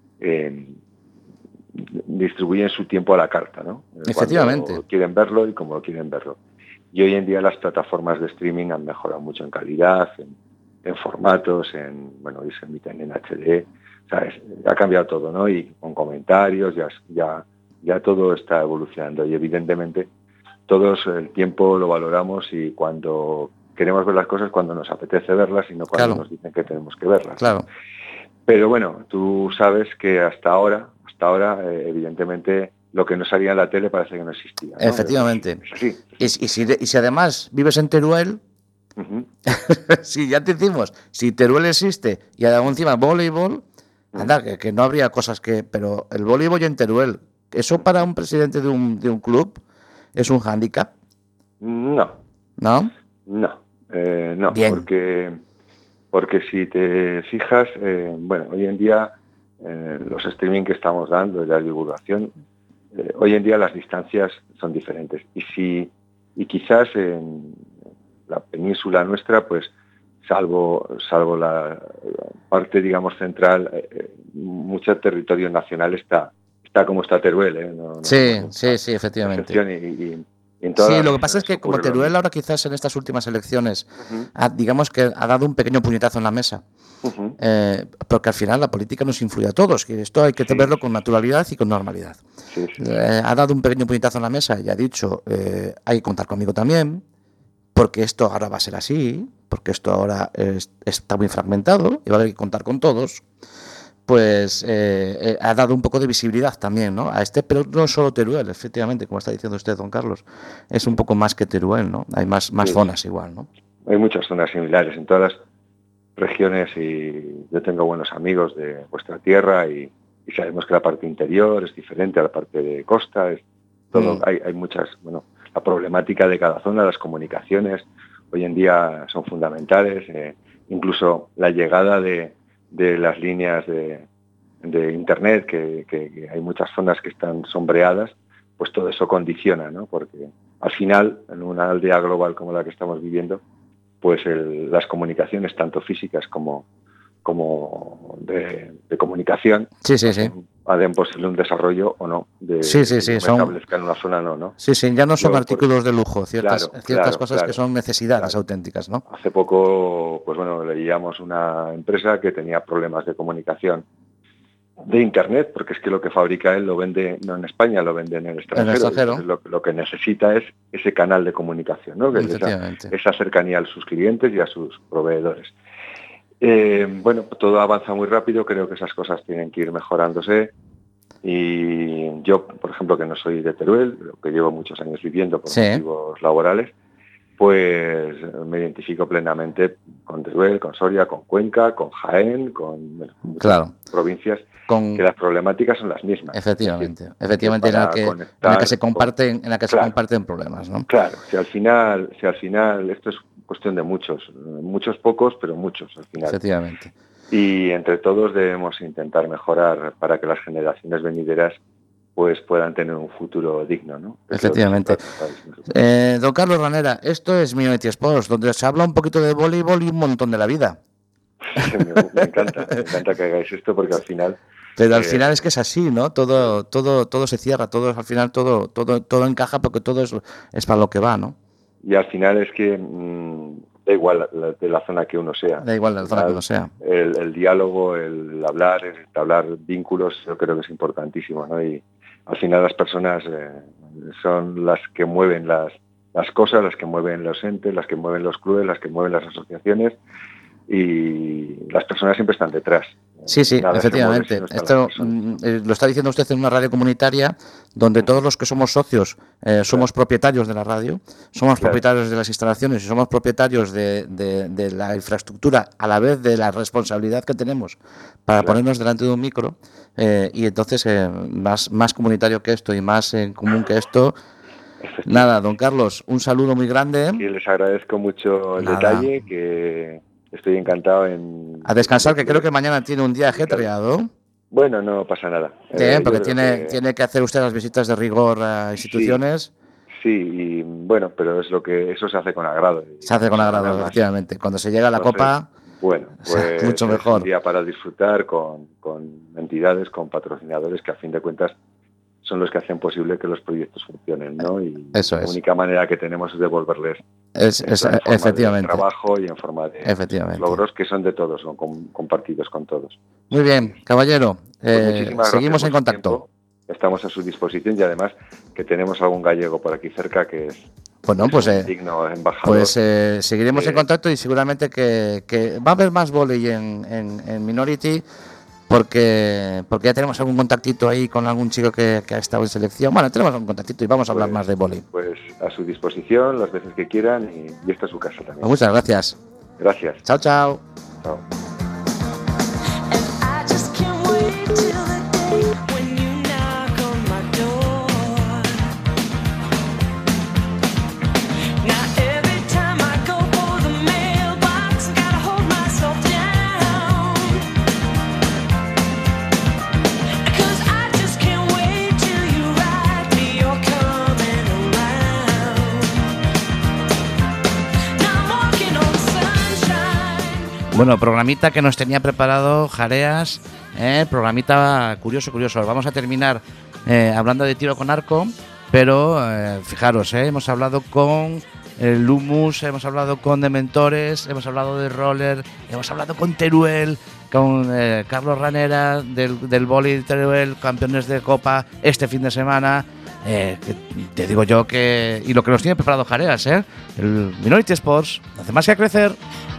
distribuyen su tiempo a la carta, ¿no? Efectivamente. Cuando quieren verlo y como quieren verlo. Y hoy en día las plataformas de streaming han mejorado mucho en calidad, en formatos, y se emiten en HD. O sea, ha cambiado todo, ¿no? Y con comentarios, ya todo está evolucionando. Y evidentemente todos el tiempo lo valoramos y cuando queremos ver las cosas cuando nos apetece verlas y no cuando nos dicen que tenemos que verlas. Claro. Pero bueno, tú sabes que hasta ahora, evidentemente, lo que no salía en la tele parece que no existía, ¿no? Efectivamente. Es así. Y si además vives en Teruel, Uh-huh. si ya te decimos, si Teruel existe y además encima voleibol, anda, que no habría cosas que... Pero el voleibol en Teruel, ¿eso para un presidente de un club es un hándicap? No. ¿No? No, Bien. porque si te fijas, hoy en día los streaming que estamos dando, la divulgación, hoy en día las distancias son diferentes. Y quizás en la península nuestra, pues salvo la parte, digamos, central, mucho territorio nacional está como está Teruel, ¿eh? Sí, efectivamente. Sí, lo que pasa es que como Teruel ahora quizás en estas últimas elecciones, digamos que ha dado un pequeño puñetazo en la mesa, porque al final la política nos influye a todos, que esto hay que verlo con naturalidad y con normalidad. Ha dado un pequeño puñetazo en la mesa y ha dicho, hay que contar conmigo también, porque esto ahora va a ser así, porque esto ahora está muy fragmentado y va a haber que contar con todos. Pues ha dado un poco de visibilidad también, ¿no? A pero no solo Teruel, efectivamente, como está diciendo usted, don Carlos, es un poco más que Teruel, ¿no? Hay más zonas igual, ¿no? Hay muchas zonas similares en todas las regiones y yo tengo buenos amigos de vuestra tierra y sabemos que la parte interior es diferente a la parte de costa, hay muchas, la problemática de cada zona, las comunicaciones hoy en día son fundamentales, incluso la llegada de las líneas de internet, que hay muchas zonas que están sombreadas, pues todo eso condiciona, ¿no? Porque al final, en una aldea global como la que estamos viviendo, pues las comunicaciones, tanto físicas como de comunicación, hacen posible un desarrollo o no de que me establezca en una zona no. Sí, ya no son artículos de lujo, ciertas cosas que son necesidades auténticas, ¿no? Hace poco, leíamos una empresa que tenía problemas de comunicación de internet, porque es que lo que fabrica él lo vende no en España, lo vende en el extranjero. Lo que necesita es ese canal de comunicación, ¿no? Que esa cercanía a sus clientes y a sus proveedores. Todo avanza muy rápido, creo que esas cosas tienen que ir mejorándose y yo, por ejemplo, que no soy de Teruel, que llevo muchos años viviendo por motivos laborales, pues me identifico plenamente con Teruel, con Soria, con Cuenca, con Jaén, con muchas provincias, que las problemáticas son las mismas. Efectivamente, decir, efectivamente, en la que se comparten, se comparten problemas, ¿no? Claro, si al final esto es cuestión de muchos pocos, pero muchos al final. Efectivamente. Y entre todos debemos intentar mejorar para que las generaciones venideras pues puedan tener un futuro digno, ¿no? Efectivamente. Don Carlos Ranera, esto es Minority Sports, donde se habla un poquito de voleibol y un montón de la vida. Me encanta que hagáis esto porque al final... Pero al final es que es así, ¿no? Todo se cierra, al final todo encaja porque todo es para lo que va, ¿no? Y al final es que da igual de la zona que uno sea. Da igual de la zona que uno sea. El diálogo, el hablar, el entablar vínculos, yo creo que es importantísimo, ¿no? Y al final las personas son las que mueven las cosas, las que mueven los entes, las que mueven los clubes, las que mueven las asociaciones, y las personas siempre están detrás. Sí, efectivamente. Esto lo está diciendo usted en una radio comunitaria donde todos los que somos socios somos propietarios de la radio, somos propietarios de las instalaciones y somos propietarios de la infraestructura, a la vez de la responsabilidad que tenemos para ponernos delante de un micro, y entonces más comunitario que esto y más en común que esto. Nada, don Carlos, un saludo muy grande. Y les agradezco mucho el detalle, que estoy encantado a descansar, que creo que mañana tiene un día ajetreado. Bueno, no pasa nada. Bien, porque tiene que hacer usted las visitas de rigor a instituciones. Sí, y bueno, pero eso se hace con agrado. Se hace con agrado, efectivamente. Cuando se llega a la Copa, bueno, pues mucho mejor. Es un día para disfrutar con entidades, con patrocinadores que a fin de cuentas son los que hacen posible que los proyectos funcionen, ¿no? Y la única manera que tenemos es devolverles efectivamente de trabajo y en forma de logros que son de todos, son compartidos con todos. Muy bien, caballero, seguimos en contacto. Estamos a su disposición y además que tenemos algún gallego por aquí cerca que es un digno embajador. Pues seguiremos en contacto y seguramente que va a haber más vóley en Minority. Porque ya tenemos algún contactito ahí con algún chico que ha estado en selección. Bueno, tenemos un contactito y vamos a hablar más de vóley. Pues a su disposición las veces que quieran y esta es su casa también. Pues muchas gracias. Gracias. Chao, chao. Chao. Bueno, programita que nos tenía preparado Jareas, programita curioso. Vamos a terminar hablando de tiro con arco, pero fijaros, hemos hablado con Lumus, hemos hablado con Dementores, hemos hablado de Roller, hemos hablado con Teruel, con Carlos Ranera del vóley de Teruel, campeones de Copa este fin de semana. Te digo yo que... Y lo que nos tiene preparado Jareas, el Minority Sports, no hace más que crecer.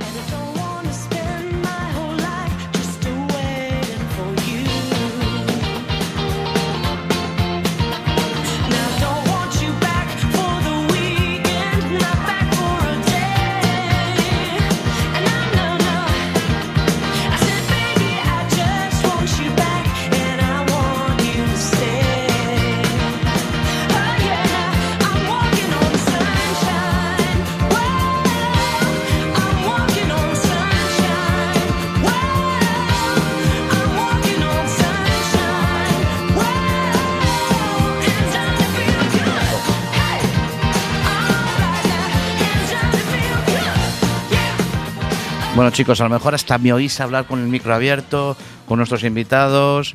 Bueno, chicos, a lo mejor hasta me oís hablar con el micro abierto, con nuestros invitados.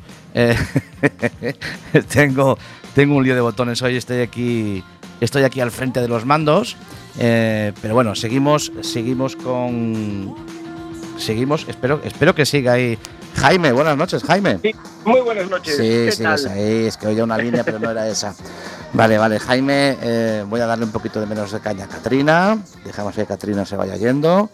Tengo un lío de botones hoy, estoy aquí al frente de los mandos. Pero bueno, seguimos, espero que siga ahí. Jaime, buenas noches, Jaime. Sí, muy buenas noches. Sí, sigues ahí, es que oía una línea, pero no era esa. Vale, Jaime, voy a darle un poquito de menos de caña a Catrina. Dejamos que Catrina se vaya yendo.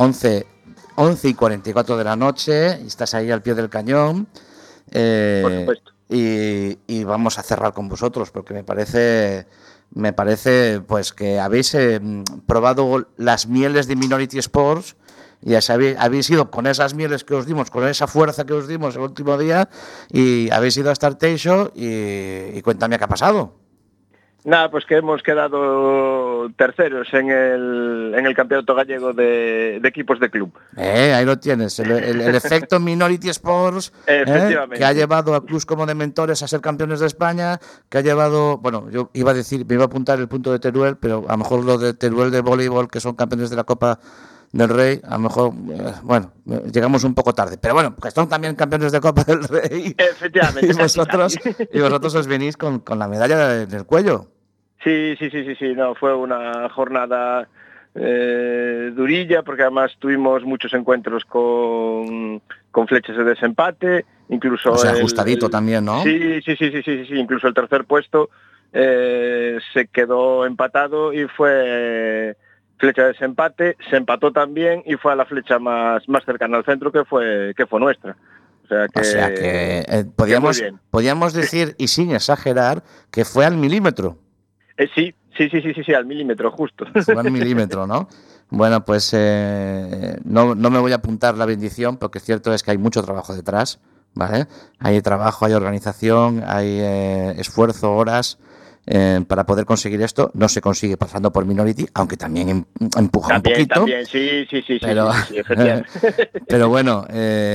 11:44 de la noche, y estás ahí al pie del cañón. Por supuesto. Y vamos a cerrar con vosotros, porque me parece me parece pues que habéis probado las mieles de Minority Sports y habéis ido con esas mieles que os dimos, con esa fuerza que os dimos el último día y habéis ido a Startation y cuéntame qué ha pasado. Nada, pues que hemos quedado terceros en el campeonato gallego de equipos de club. Ahí lo tienes, el efecto Minority Sports, que ha llevado a clubs como de Mentores a ser campeones de España, que ha llevado, bueno, yo iba a decir, me iba a apuntar el punto de Teruel, pero a lo mejor lo de Teruel de voleibol, que son campeones de la Copa del Rey, a lo mejor, bueno, llegamos un poco tarde, pero bueno, que son también campeones de Copa del Rey. Efectivamente. y vosotros os venís con la medalla en el cuello. Sí, no, fue una jornada durilla, porque además tuvimos muchos encuentros con flechas de desempate, incluso... O sea, ajustadito también, ¿no? Sí, incluso el tercer puesto se quedó empatado y fue flecha de desempate, se empató también y fue a la flecha más cercana al centro, que fue nuestra. O sea que podíamos decir, y sin exagerar, que fue al milímetro. Sí, al milímetro, justo. Fue al milímetro, ¿no? Bueno, pues no me voy a apuntar la bendición, porque cierto es que hay mucho trabajo detrás, ¿vale? Hay trabajo, hay organización, hay esfuerzo, horas para poder conseguir esto. No se consigue pasando por Minority, aunque también empuja un poquito. También, sí, efectivamente. Pero bueno,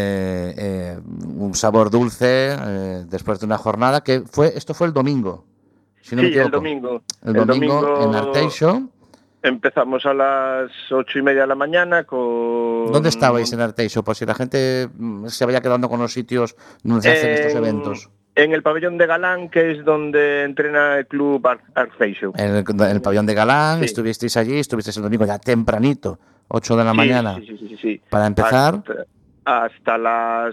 un sabor dulce después de una jornada que esto fue el domingo. Si no me equivoco. El domingo en Arteixo. Empezamos a las 8:30 de la mañana con... ¿Dónde estabais en Arteixo? Por si la gente se vaya quedando con los sitios donde se hacen estos eventos. En el pabellón de Galán, que es donde entrena el club Arteixo. En el pabellón de Galán, estuvisteis el domingo ya tempranito, 8 de la mañana. Sí. Para empezar... Hasta las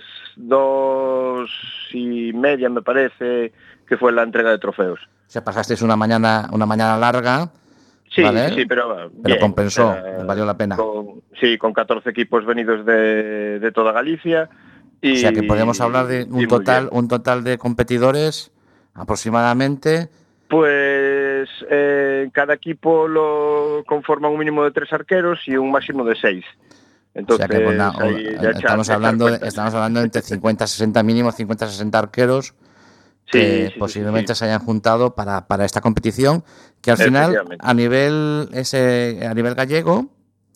2:30, me parece, que fue la entrega de trofeos. O sea, pasasteis una mañana larga. Sí, ¿vale? sí, pero bien, compensó, valió la pena. Con 14 equipos venidos de toda Galicia. O sea que podemos hablar de un total de competidores aproximadamente. Pues cada equipo lo conforma un mínimo de 3 arqueros y un máximo de 6. Entonces, o sea que, estamos hablando de entre 50-60 mínimos, 50-60 arqueros que posiblemente se hayan juntado para esta competición, que al final a nivel gallego,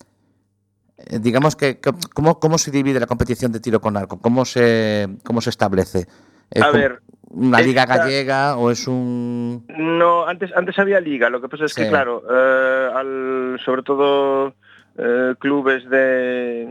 digamos que ¿cómo se divide la competición de tiro con arco? ¿Cómo se establece? A ver, ¿una liga gallega o es un...? No, antes había liga, lo que pasa es que claro, sobre todo clubes de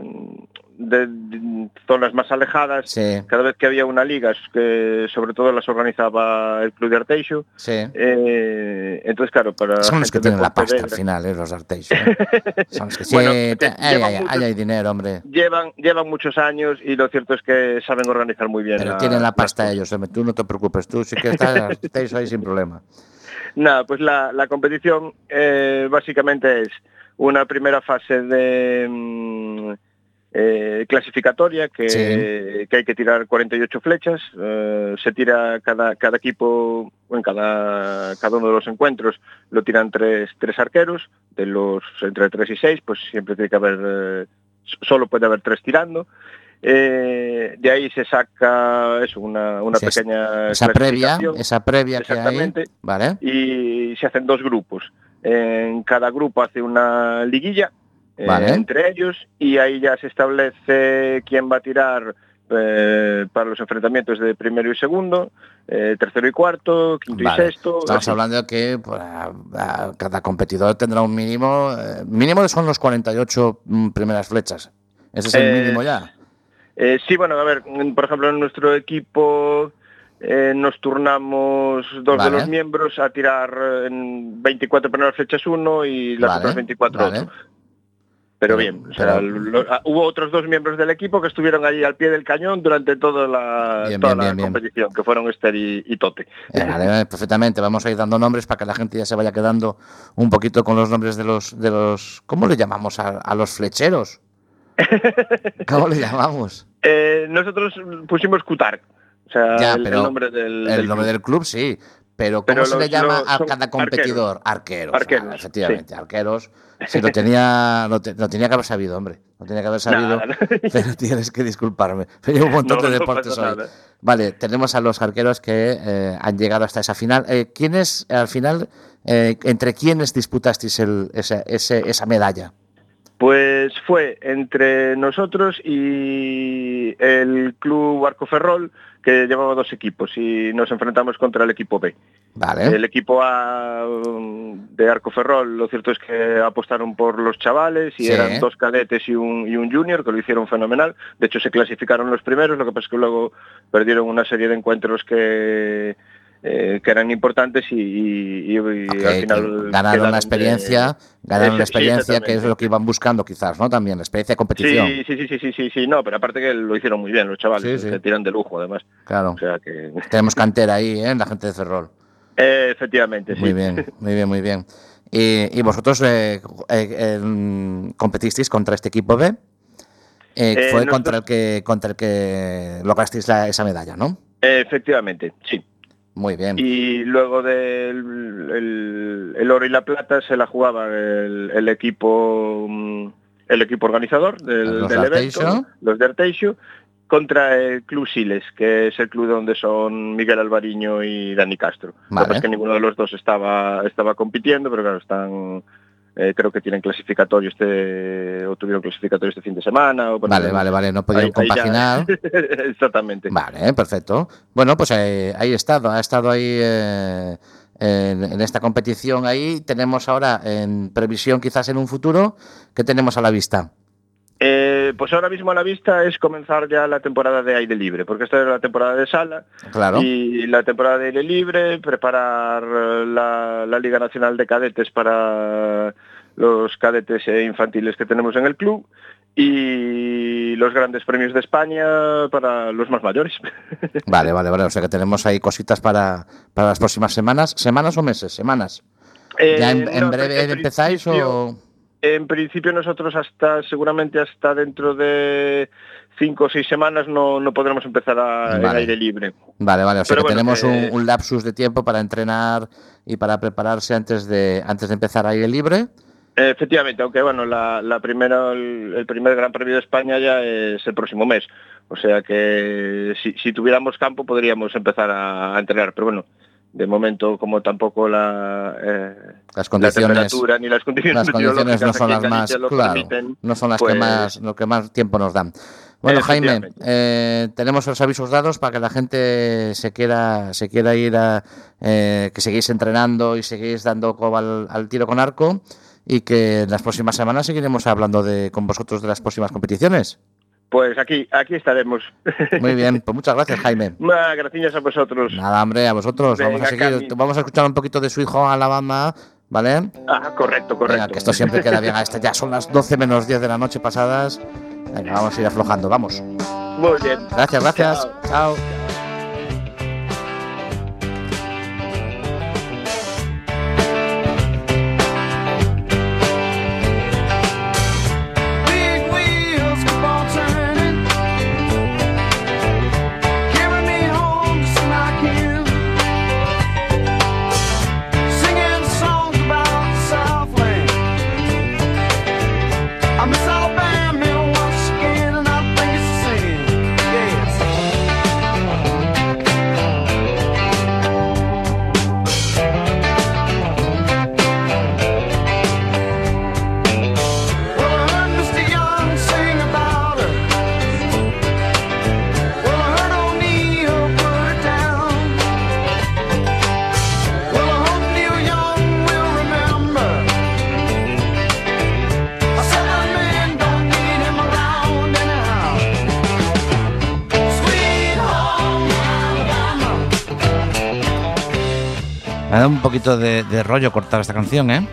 zonas más alejadas, cada vez que había una liga, que sobre todo las organizaba el club de Arteixo, entonces claro, para... Son los que tienen la pasta al final, los de Arteixo. Son los que bueno, hay dinero, hombre. Llevan muchos años y lo cierto es que saben organizar muy bien. Pero tienen la pasta ellos, tú no te preocupes, tú sí que estás Arteixo ahí sin problema. Nada, pues la competición básicamente es una primera fase de... clasificatoria que hay que tirar 48 flechas, se tira cada equipo, en cada uno de los encuentros lo tiran tres arqueros, de los entre 3 y 6 pues siempre tiene que haber, solo puede haber 3 tirando. De ahí se saca una pequeña esa previa que hay, ¿vale? Y se hacen 2 grupos, en cada grupo hace una liguilla. Vale. Entre ellos, y ahí ya se establece quién va a tirar para los enfrentamientos de primero y segundo, tercero y cuarto, quinto y sexto. Estamos hablando de que cada competidor tendrá un mínimo. Mínimo son los 48 primeras flechas. Ese es el mínimo ya. Sí, bueno, a ver, por ejemplo, en nuestro equipo nos turnamos 2 de los miembros a tirar en 24 primeras flechas uno y las otras 24 otro. Pero bien, hubo otros 2 miembros del equipo que estuvieron allí al pie del cañón durante toda la competición, que fueron Esther y Tote. Vale, perfectamente, vamos a ir dando nombres para que la gente ya se vaya quedando un poquito con los nombres de los ¿cómo le llamamos a los flecheros? ¿Cómo le llamamos? Nosotros pusimos Kutark, o sea, el nombre del nombre del club, sí. Pero ¿cómo se le llama a son cada competidor? Arqueros. Arqueros, Efectivamente, arqueros. Sí, lo tenía que haber sabido, hombre. Lo tenía que haber sabido, Nada. pero tienes que disculparme. Pero hay un montón No, de no deportes pasa hoy. nada. Vale, tenemos a los arqueros que han llegado hasta esa final. ¿Quiénes, al final, entre quiénes disputasteis esa medalla? Pues fue entre nosotros y el Club Arco Ferrol, que llevaba 2 equipos, y nos enfrentamos contra el equipo B. Vale. El equipo A de Arco Ferrol, lo cierto es que apostaron por los chavales y Sí. eran 2 cadetes y un junior, que lo hicieron fenomenal. De hecho, se clasificaron los primeros, lo que pasa es que luego perdieron una serie de encuentros que eran importantes y Ok, al final ganaron la experiencia, exactamente. que es lo que iban buscando quizás, ¿no? También la experiencia de competición. Sí, no, pero aparte que lo hicieron muy bien los chavales, Sí, sí. se tiran de lujo además. Claro. O sea que Tenemos cantera ahí, la gente de Ferrol. efectivamente, sí. Muy bien, muy bien, muy bien. Y vosotros competisteis contra este equipo B. Fue contra el que lograsteis esa medalla, ¿no? Efectivamente, sí. Muy bien. Y luego el oro y la plata se la jugaba el equipo organizador del evento, Arteixo. los de Arteixo, contra el Club Siles, que es el club donde son Miguel Alvariño y Dani Castro. Vale. Lo que pasa es que ninguno de los dos estaba compitiendo, pero claro, están creo que tienen clasificatorio o tuvieron clasificatorio este fin de semana. Vale, no podían compaginar. Exactamente. Vale, perfecto. Bueno, pues ahí ha estado ahí en esta competición ahí. Tenemos ahora en previsión quizás en un futuro, ¿qué tenemos a la vista? Pues ahora mismo a la vista es comenzar ya la temporada de aire libre, porque esta era la temporada de sala. Claro. Y la temporada de aire libre, preparar la Liga Nacional de Cadetes para los cadetes infantiles que tenemos en el club y los grandes premios de España para los más mayores. Vale. O sea que tenemos ahí cositas para las próximas semanas. ¿Semanas o meses? Semanas. ¿Ya en breve empezáis o...? En principio nosotros seguramente hasta dentro de 5 o 6 semanas no podremos empezar en aire libre. Vale, o sea Pero que bueno, tenemos un lapsus de tiempo para entrenar y para prepararse antes de empezar aire libre. Efectivamente, aunque bueno, el primer Gran Premio de España ya es el próximo mes. O sea que si tuviéramos campo podríamos empezar a entrenar, pero bueno, de momento como tampoco las condiciones, la temperatura ni las condiciones no son las más, claro, permiten, no son las pues, que más tiempo nos dan. Bueno, Jaime, tenemos los avisos dados para que la gente se quiera ir que seguís entrenando y seguís dando coba al tiro con arco y que en las próximas semanas seguiremos hablando con vosotros de las próximas competiciones. Pues aquí estaremos. Muy bien, pues muchas gracias, Jaime. Gracias a vosotros. Nada, hombre, a vosotros. Venga, vamos a seguir. Cami. Vamos a escuchar un poquito de Sweet Home Alabama, ¿vale? Correcto. Venga, que esto siempre queda bien. Ya son las 12 menos 10 de la noche pasadas. Venga, vamos a ir aflojando, vamos. Muy bien. Gracias. Chao. Big wheels keep on turning, carry me home to Smock Hill, singing songs about the Southland. I miss Alabama once again, and I think it's a sin. Yes. Well, I heard Mr. Young sing about her. Well, I heard O'Neill put her down. Well, I hope Neil Young will remember. I said that man don't need him around anyhow. Sweet home Alabama. Me da un poquito de rollo cortar esta canción, ¿eh?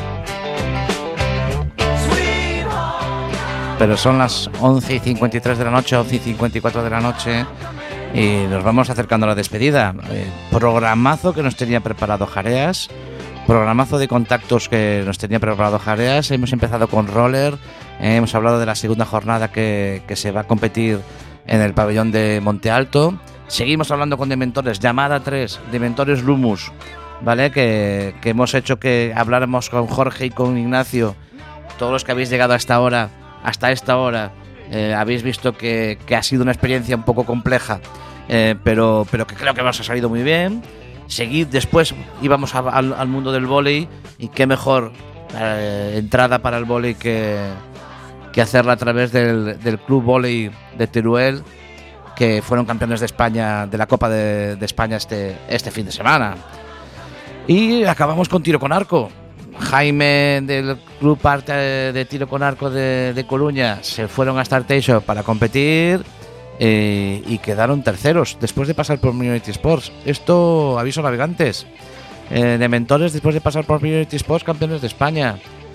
Sweet home. Pero son las 11:53 de la noche, 11:54 de la noche y nos vamos acercando a la despedida. Programazo que nos tenía preparado Jareas, programazo de contactos que nos tenía preparado Jareas. Hemos empezado con roller, hemos hablado de la segunda jornada que se va a competir en el pabellón de Monte Alto. Seguimos hablando con Dementores, llamada 3, Dementores Lumus, ¿vale? Que hemos hecho que habláramos con Jorge y con Ignacio. Todos los que habéis llegado hasta esta hora, habéis visto que ha sido una experiencia un poco compleja, pero que creo que nos ha salido muy bien. Seguid, después íbamos al mundo del vóley, y qué mejor entrada para el vóley que hacerla a través del Club Vóley de Teruel, que fueron campeones de España, de la Copa de España este fin de semana. Y acabamos con tiro con arco. Jaime del Club Arte de Tiro con Arco de Coruña se fueron a Startation para competir y quedaron terceros después de pasar por Minority Sports. Esto, aviso navegantes. Dementores, después de pasar por Minority Sports, campeones de España.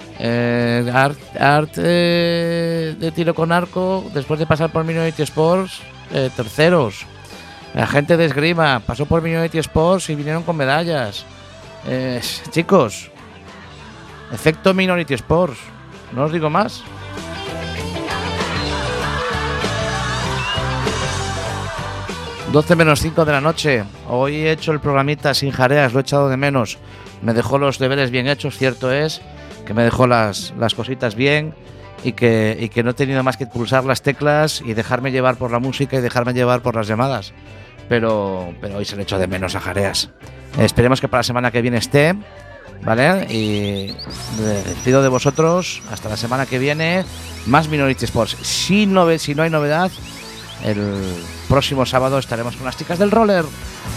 Art de Tiro con Arco, después de pasar por Minority Sports, terceros. La gente de esgrima pasó por Minority Sports y vinieron con medallas. Chicos, efecto Minority Sports, no os digo más. (12:05 de la noche). Hoy he hecho el programita sin jareas, lo he echado de menos. Me dejó los deberes bien hechos, cierto es que me dejó las cositas bien, y que no he tenido más que pulsar las teclas y dejarme llevar por la música y dejarme llevar por las llamadas. Pero hoy se le echo de menos a jareas. Esperemos que para la semana que viene esté, ¿vale? Y me despido de vosotros hasta la semana que viene. Más Minority Sports. Si no hay novedad, el próximo sábado estaremos con las chicas del roller.